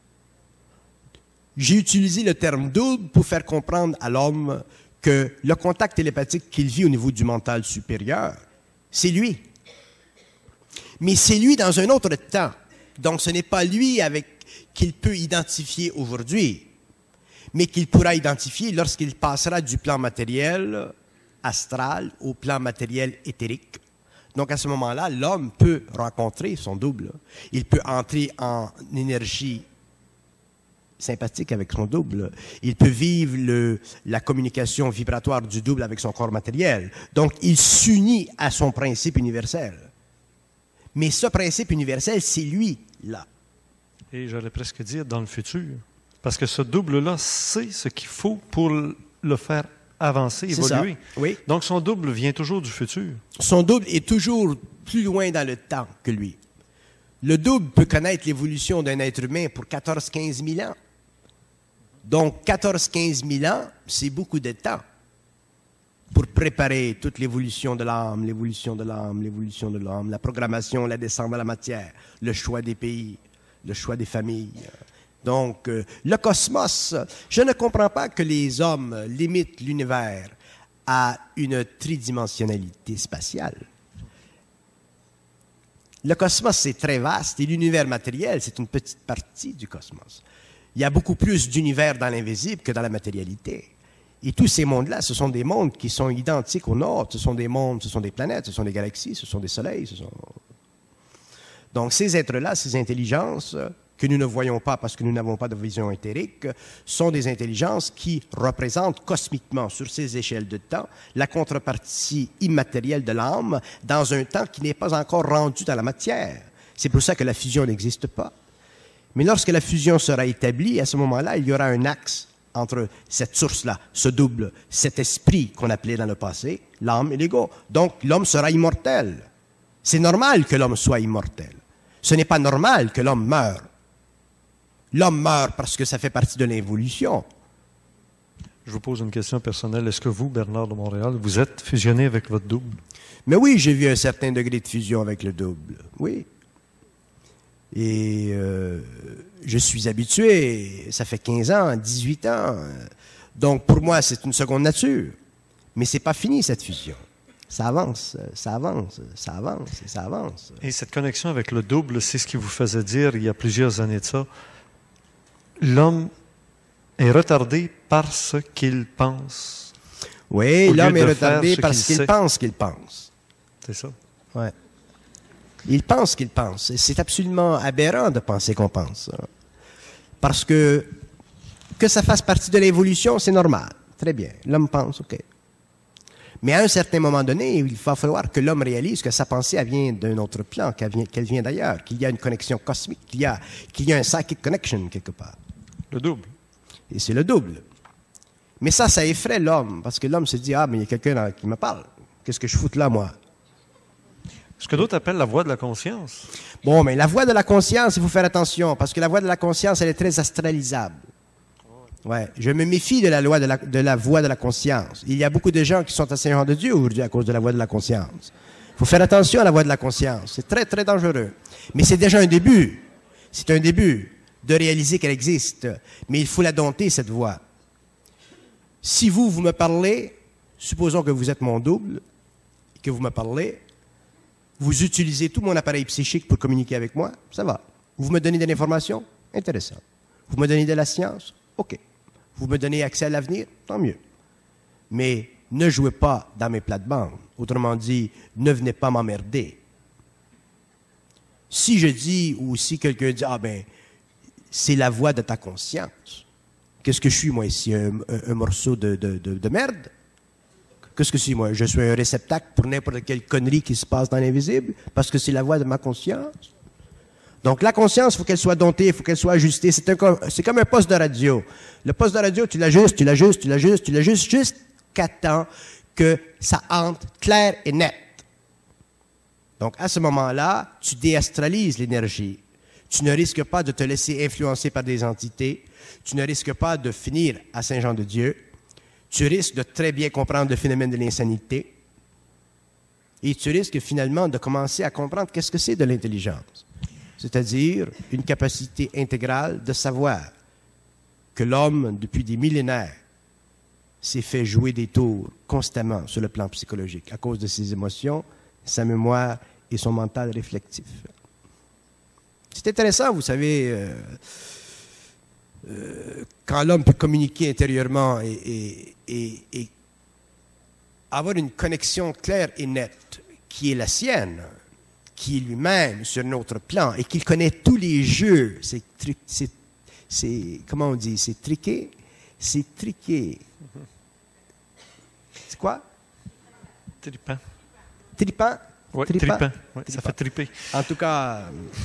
J'ai utilisé le terme double pour faire comprendre à l'homme que le contact télépathique qu'il vit au niveau du mental supérieur, c'est lui. Mais c'est lui dans un autre temps. Donc, ce n'est pas lui qu'il peut identifier aujourd'hui, mais qu'il pourra identifier lorsqu'il passera du plan matériel astral au plan matériel éthérique. Donc, à ce moment-là, l'homme peut rencontrer son double. Il peut entrer en énergie sympathique avec son double. Il peut vivre la communication vibratoire du double avec son corps matériel. Donc, il s'unit à son principe universel. Mais ce principe universel, c'est lui, là. Et j'allais presque dire dans le futur. Parce que ce double-là sait ce qu'il faut pour le faire avancer, évoluer. Oui. Donc, son double vient toujours du futur. Son double est toujours plus loin dans le temps que lui. Le double peut connaître l'évolution d'un être humain pour 14-15 000 ans. Donc, 14-15 000 ans, c'est beaucoup de temps pour préparer toute l'évolution de l'âme, la programmation, la descente de la matière, le choix des pays, le choix des familles. Donc, le cosmos, je ne comprends pas que les hommes limitent l'univers à une tridimensionnalité spatiale. Le cosmos, c'est très vaste et l'univers matériel, c'est une petite partie du cosmos. Il y a beaucoup plus d'univers dans l'invisible que dans la matérialité. Et tous ces mondes-là, ce sont des mondes qui sont identiques aux nôtres. Ce sont des mondes, ce sont des planètes, ce sont des galaxies, ce sont des soleils. Donc, ces êtres-là, ces intelligences que nous ne voyons pas parce que nous n'avons pas de vision éthérique, sont des intelligences qui représentent cosmiquement, sur ces échelles de temps, la contrepartie immatérielle de l'âme dans un temps qui n'est pas encore rendu dans la matière. C'est pour ça que la fusion n'existe pas. Mais lorsque la fusion sera établie, à ce moment-là, il y aura un axe entre cette source-là, ce double, cet esprit qu'on appelait dans le passé, l'âme et l'ego. Donc, l'homme sera immortel. C'est normal que l'homme soit immortel. Ce n'est pas normal que l'homme meure. L'homme meurt parce que ça fait partie de l'évolution. Je vous pose une question personnelle. Est-ce que vous, Bernard de Montréal, vous êtes fusionné avec votre double? Mais oui, j'ai vu un certain degré de fusion avec le double. Oui. Et je suis habitué. Ça fait 15 ans, 18 ans. Donc, pour moi, c'est une seconde nature. Mais c'est pas fini, cette fusion. Ça avance, ça avance, ça avance, et ça avance. Et cette connexion avec le double, c'est ce qui vous faisait dire, il y a plusieurs années de ça, l'homme est retardé parce qu'il pense. Oui, l'homme est retardé parce qu'il pense qu'il pense. C'est ça. Oui. Il pense qu'il pense. C'est absolument aberrant de penser qu'on pense. Parce que ça fasse partie de l'évolution, c'est normal. Très bien. L'homme pense, OK. Mais à un certain moment donné, il va falloir que l'homme réalise que sa pensée, elle vient d'un autre plan, qu'elle vient d'ailleurs, qu'il y a une connexion cosmique, qu'il y a un psychic connection quelque part. Le double. Et c'est le double. Mais ça effraie l'homme, parce que l'homme se dit, ah, mais il y a quelqu'un qui me parle. Qu'est-ce que je fous là, moi? Ce que d'autres appellent la voix de la conscience. Bon, mais la voix de la conscience, il faut faire attention, parce que la voix de la conscience, elle est très astralisable. Ouais, je me méfie de la voix de la conscience. Il y a beaucoup de gens qui sont assaillants de Dieu aujourd'hui à cause de la voix de la conscience. Il faut faire attention à la voix de la conscience. C'est très, très dangereux. Mais c'est déjà un début. C'est un début de réaliser qu'elle existe. Mais il faut la dompter, cette voix. Si vous me parlez, supposons que vous êtes mon double, que vous me parlez, vous utilisez tout mon appareil psychique pour communiquer avec moi, ça va. Vous me donnez de l'information, intéressant. Vous me donnez de la science, OK. Vous me donnez accès à l'avenir, tant mieux. Mais ne jouez pas dans mes plates-bandes. Autrement dit, ne venez pas m'emmerder. Si je dis, ou si quelqu'un dit, ah ben, c'est la voix de ta conscience, Qu'est-ce que je suis, moi, ici? Un morceau de merde? Qu'est-ce que c'est, moi? Je suis un réceptacle pour n'importe quelle connerie qui se passe dans l'invisible, parce que c'est la voix de ma conscience. Donc, la conscience, il faut qu'elle soit domptée, il faut qu'elle soit ajustée. C'est comme un poste de radio. Le poste de radio, tu l'ajustes, jusqu'à temps que ça entre clair et net. Donc, à ce moment-là, tu déastralises l'énergie. Tu ne risques pas de te laisser influencer par des entités. Tu ne risques pas de finir à Saint-Jean-de-Dieu. Tu risques de très bien comprendre le phénomène de l'insanité. Et tu risques finalement de commencer à comprendre qu'est-ce que c'est de l'intelligence. C'est-à-dire une capacité intégrale de savoir que l'homme, depuis des millénaires, s'est fait jouer des tours constamment sur le plan psychologique à cause de ses émotions, sa mémoire et son mental réflectif. C'est intéressant, vous savez, quand l'homme peut communiquer intérieurement et avoir une connexion claire et nette qui est la sienne, qui est lui-même sur un autre plan et qu'il connaît tous les jeux, comment on dit, c'est triqué? C'est triqué. C'est quoi? Tripant. Tripant? Oui, tripant. Oui, ça fait triper. En tout cas...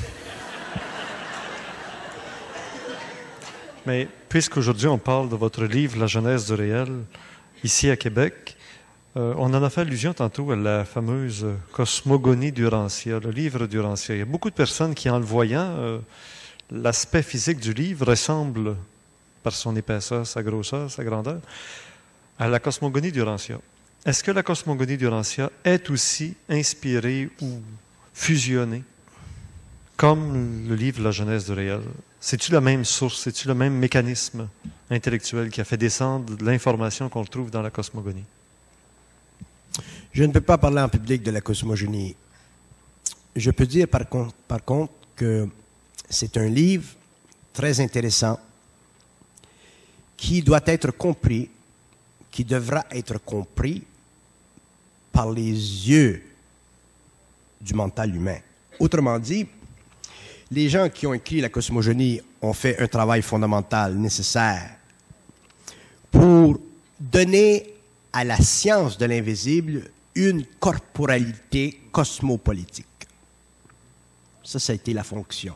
Mais puisqu'aujourd'hui on parle de votre livre « La Genèse du réel », ici à Québec, on en a fait allusion tantôt à la fameuse cosmogonie d'Urantia, le livre d'Urantia. Il y a beaucoup de personnes qui, en le voyant, l'aspect physique du livre ressemble, par son épaisseur, sa grosseur, sa grandeur, à la cosmogonie d'Urantia. Est-ce que la cosmogonie d'Urantia est aussi inspirée ou fusionnée comme le livre « La Genèse du réel ». C'est-tu la même source, c'est-tu le même mécanisme intellectuel qui a fait descendre l'information qu'on retrouve dans la cosmogonie? Je ne peux pas parler en public de la cosmogonie. Je peux dire par contre que c'est un livre très intéressant qui doit être compris, qui devra être compris par les yeux du mental humain. Autrement dit, les gens qui ont écrit la cosmogonie ont fait un travail fondamental nécessaire pour donner à la science de l'invisible une corporalité cosmopolitique. Ça a été la fonction.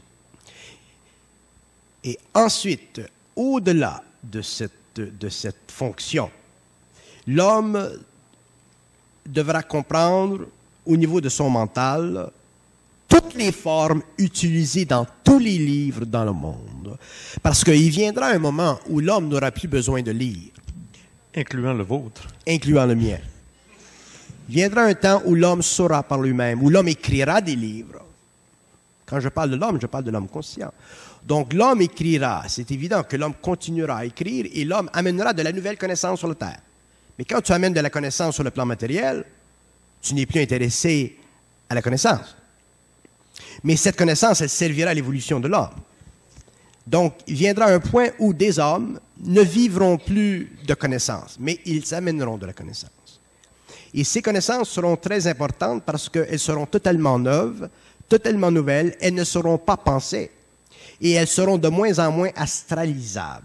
Et ensuite, au-delà de cette fonction, l'homme devra comprendre au niveau de son mental toutes les formes utilisées dans tous les livres dans le monde. Parce qu'il viendra un moment où l'homme n'aura plus besoin de lire. Incluant le vôtre. Incluant le mien. Il viendra un temps où l'homme saura par lui-même, où l'homme écrira des livres. Quand je parle de l'homme, je parle de l'homme conscient. Donc l'homme écrira, c'est évident que l'homme continuera à écrire et l'homme amènera de la nouvelle connaissance sur la Terre. Mais quand tu amènes de la connaissance sur le plan matériel, tu n'es plus intéressé à la connaissance. Mais cette connaissance, elle servira à l'évolution de l'homme. Donc, il viendra un point où des hommes ne vivront plus de connaissances, mais ils amèneront de la connaissance. Et ces connaissances seront très importantes parce qu'elles seront totalement neuves, totalement nouvelles, elles ne seront pas pensées et elles seront de moins en moins astralisables.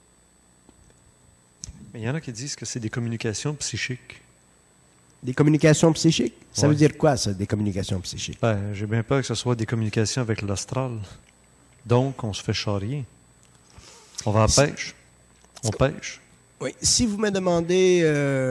Mais il y en a qui disent que c'est des communications psychiques. Des communications psychiques? Ça veut dire quoi, ça, des communications psychiques? Ben, j'ai bien peur que ce soit des communications avec l'astral. Donc, on se fait charrier. On va à la pêche. On pêche. Oui. Si vous me demandez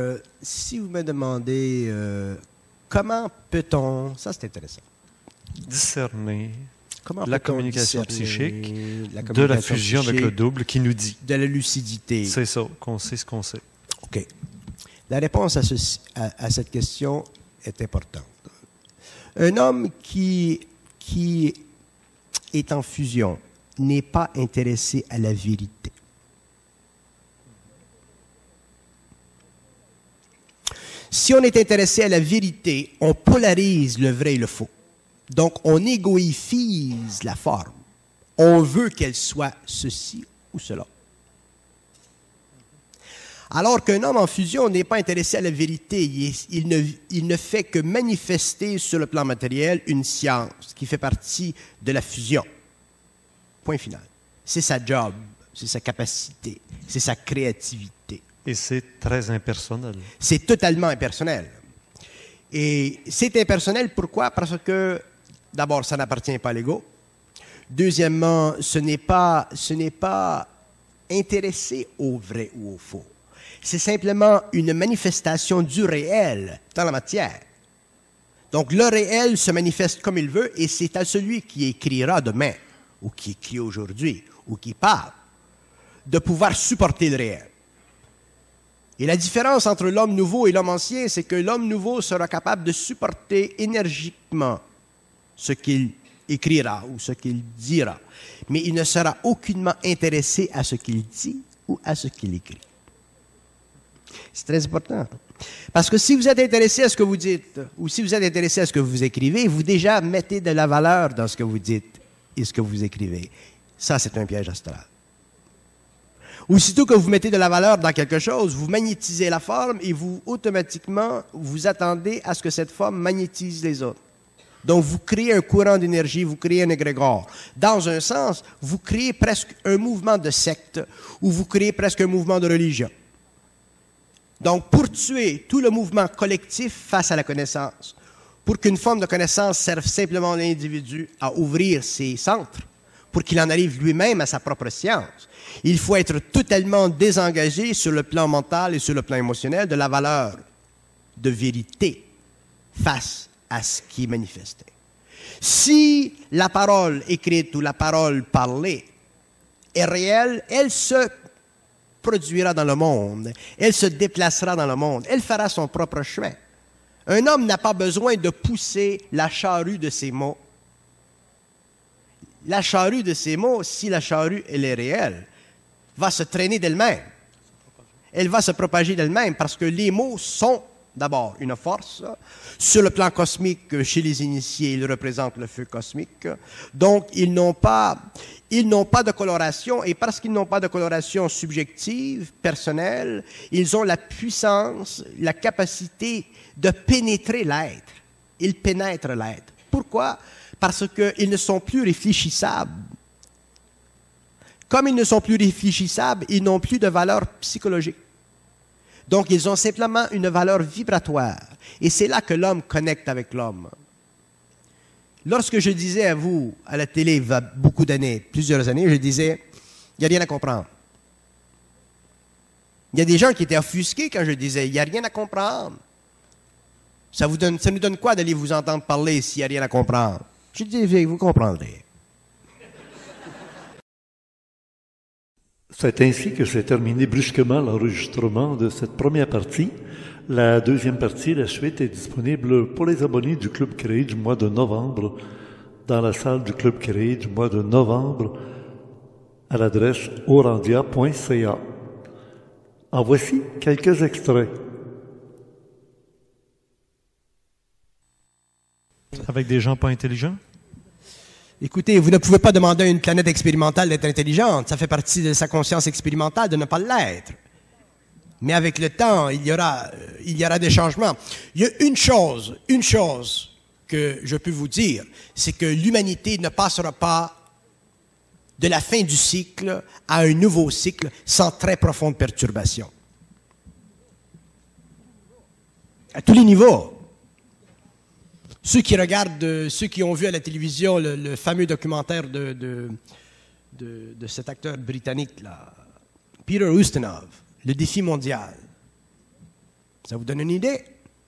comment peut-on... Ça, c'est intéressant. Discerner comment la communication psychique de la fusion avec le double qui nous dit. De la lucidité. C'est ça, qu'on sait ce qu'on sait. OK. La réponse à cette question est importante. Un homme qui est en fusion n'est pas intéressé à la vérité. Si on est intéressé à la vérité, on polarise le vrai et le faux. Donc, on égoïfise la forme. On veut qu'elle soit ceci ou cela. Alors qu'un homme en fusion n'est pas intéressé à la vérité, il ne fait que manifester sur le plan matériel une science qui fait partie de la fusion. Point final. C'est sa job. c'est sa capacité, c'est sa créativité. Et c'est très impersonnel. C'est totalement impersonnel. Et c'est impersonnel, pourquoi? Parce que, d'abord, ça n'appartient pas à l'ego. Deuxièmement, ce n'est pas intéressé au vrai ou au faux. C'est simplement une manifestation du réel dans la matière. Donc, le réel se manifeste comme il veut et c'est à celui qui écrira demain, ou qui écrit aujourd'hui, ou qui parle, de pouvoir supporter le réel. Et la différence entre l'homme nouveau et l'homme ancien, c'est que l'homme nouveau sera capable de supporter énergiquement ce qu'il écrira ou ce qu'il dira, mais il ne sera aucunement intéressé à ce qu'il dit ou à ce qu'il écrit. C'est très important. Parce que si vous êtes intéressé à ce que vous dites, ou si vous êtes intéressé à ce que vous écrivez, vous déjà mettez de la valeur dans ce que vous dites et ce que vous écrivez. Ça, c'est un piège astral. Aussitôt que vous mettez de la valeur dans quelque chose, vous magnétisez la forme et vous, automatiquement, vous attendez à ce que cette forme magnétise les autres. Donc, vous créez un courant d'énergie, vous créez un égrégore. Dans un sens, vous créez presque un mouvement de secte ou vous créez presque un mouvement de religion. Donc, pour tuer tout le mouvement collectif face à la connaissance, pour qu'une forme de connaissance serve simplement l'individu à ouvrir ses centres, pour qu'il en arrive lui-même à sa propre science, il faut être totalement désengagé sur le plan mental et sur le plan émotionnel de la valeur de vérité face à ce qui est manifesté. Si la parole écrite ou la parole parlée est réelle, elle se produira dans le monde, elle se déplacera dans le monde, elle fera son propre chemin. Un homme n'a pas besoin de pousser la charrue de ses mots. La charrue de ses mots, si la charrue elle est réelle, va se traîner d'elle-même. Elle va se propager d'elle-même parce que les mots sont d'abord une force. Sur le plan cosmique, chez les initiés, ils représentent le feu cosmique. Donc, ils n'ont pas de coloration et parce qu'ils n'ont pas de coloration subjective, personnelle, ils ont la puissance, la capacité de pénétrer l'être. Ils pénètrent l'être. Pourquoi? Parce qu'ils ne sont plus réfléchissables. Comme ils ne sont plus réfléchissables, ils n'ont plus de valeur psychologique. Donc, ils ont simplement une valeur vibratoire. Et c'est là que l'homme connecte avec l'homme. Lorsque je disais à vous, à la télé, il y a beaucoup d'années, plusieurs années, je disais, il n'y a rien à comprendre. Il y a des gens qui étaient offusqués quand je disais, il n'y a rien à comprendre. Ça nous donne quoi d'aller vous entendre parler s'il n'y a rien à comprendre? Je disais, vous comprendrez. C'est ainsi que s'est terminé brusquement l'enregistrement de cette première partie. La deuxième partie, la suite, est disponible pour les abonnés du Club créé du mois de novembre, dans la salle du Club créé du mois de novembre, à l'adresse orandia.ca. En voici quelques extraits. Avec des gens pas intelligents? Écoutez, vous ne pouvez pas demander à une planète expérimentale d'être intelligente. Ça fait partie de sa conscience expérimentale de ne pas l'être. Mais avec le temps, il y aura des changements. Il y a une chose que je peux vous dire, c'est que l'humanité ne passera pas de la fin du cycle à un nouveau cycle sans très profonde perturbation. À tous les niveaux. Ceux qui ont vu à la télévision le fameux documentaire de cet acteur britannique, là, Peter Ustinov, Le défi mondial. Ça vous donne une idée?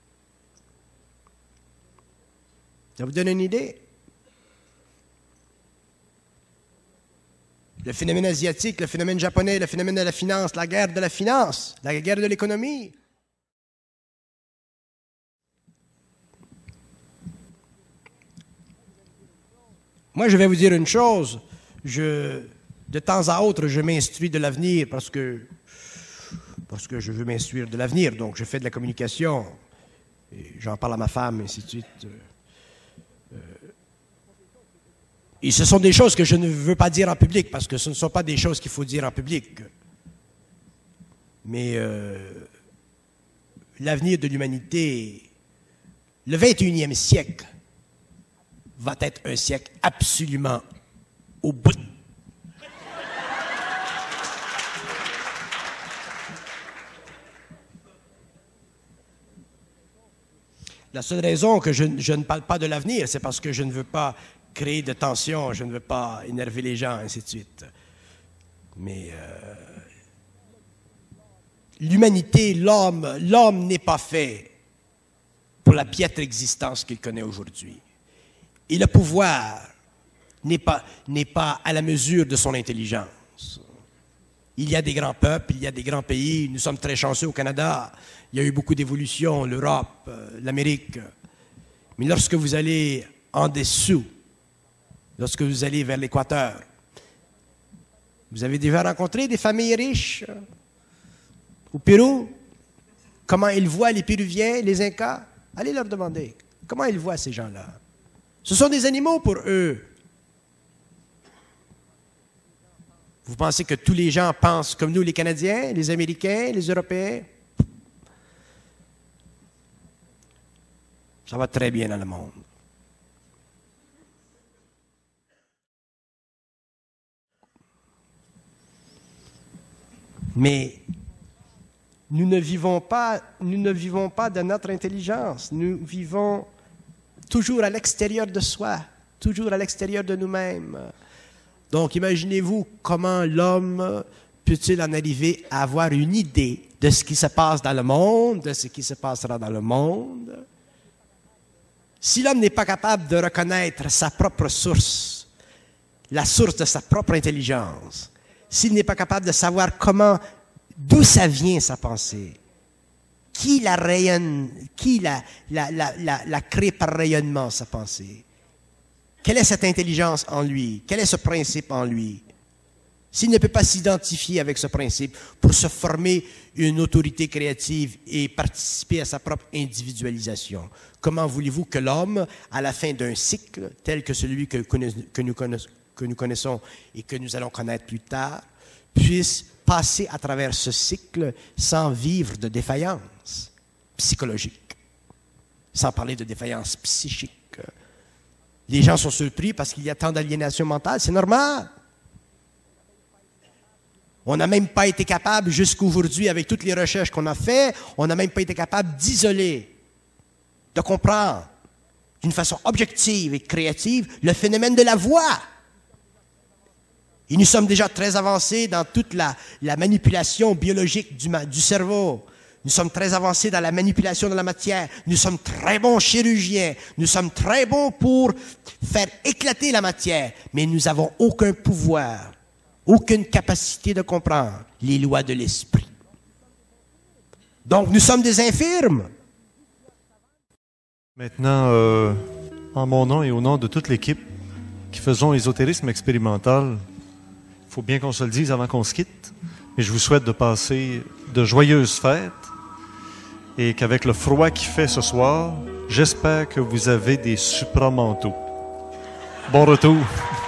Ça vous donne une idée? Le phénomène asiatique, le phénomène japonais, le phénomène de la finance, la guerre de l'économie. Moi, je vais vous dire une chose. De temps à autre, je m'instruis de l'avenir parce que je veux m'instruire de l'avenir. Donc, je fais de la communication. Et j'en parle à ma femme, et ainsi de suite. Et ce sont des choses que je ne veux pas dire en public parce que ce ne sont pas des choses qu'il faut dire en public. Mais l'avenir de l'humanité, le 21e siècle, va être un siècle absolument au bout. La seule raison que je ne parle pas de l'avenir, c'est parce que je ne veux pas créer de tension, je ne veux pas énerver les gens, ainsi de suite. Mais l'humanité, l'homme n'est pas fait pour la piètre existence qu'il connaît aujourd'hui. Et le pouvoir n'est pas à la mesure de son intelligence. Il y a des grands peuples, il y a des grands pays. Nous sommes très chanceux au Canada. Il y a eu beaucoup d'évolutions, l'Europe, l'Amérique. Mais lorsque vous allez en dessous, lorsque vous allez vers l'équateur, vous avez déjà rencontré des familles riches au Pérou? Comment ils voient les Péruviens, les Incas? Allez leur demander. Comment ils voient ces gens-là? Ce sont des animaux pour eux. Vous pensez que tous les gens pensent comme nous, les Canadiens, les Américains, les Européens? Ça va très bien dans le monde. Mais nous ne vivons pas de notre intelligence. Nous vivons toujours à l'extérieur de soi, toujours à l'extérieur de nous-mêmes. Donc, imaginez-vous comment l'homme peut-il en arriver à avoir une idée de ce qui se passe dans le monde, de ce qui se passera dans le monde. Si l'homme n'est pas capable de reconnaître sa propre source, la source de sa propre intelligence, s'il n'est pas capable de savoir d'où ça vient sa pensée, qui la rayonne, qui la crée par rayonnement sa pensée, quelle est cette intelligence en lui, quel est ce principe en lui, s'il ne peut pas s'identifier avec ce principe pour se former une autorité créative et participer à sa propre individualisation, comment voulez-vous que l'homme, à la fin d'un cycle tel que celui que nous connaissons et que nous allons connaître plus tard, puisse passer à travers ce cycle sans vivre de défaillance psychologique, sans parler de défaillance psychique? Les gens sont surpris parce qu'il y a tant d'aliénation mentale, c'est normal. On n'a même pas été capable, jusqu'aujourd'hui, avec toutes les recherches qu'on a faites, on n'a même pas été capable d'isoler, de comprendre d'une façon objective et créative le phénomène de la voix. Et nous sommes déjà très avancés dans toute la manipulation biologique du cerveau. Nous sommes très avancés dans la manipulation de la matière. Nous sommes très bons chirurgiens. Nous sommes très bons pour faire éclater la matière. Mais nous n'avons aucun pouvoir, aucune capacité de comprendre les lois de l'esprit. Donc, nous sommes des infirmes. Maintenant, en mon nom et au nom de toute l'équipe qui faisons ésotérisme expérimental, il faut bien qu'on se le dise avant qu'on se quitte, mais je vous souhaite de passer de joyeuses fêtes et qu'avec le froid qu'il fait ce soir, j'espère que vous avez des supramanteaux. Bon retour!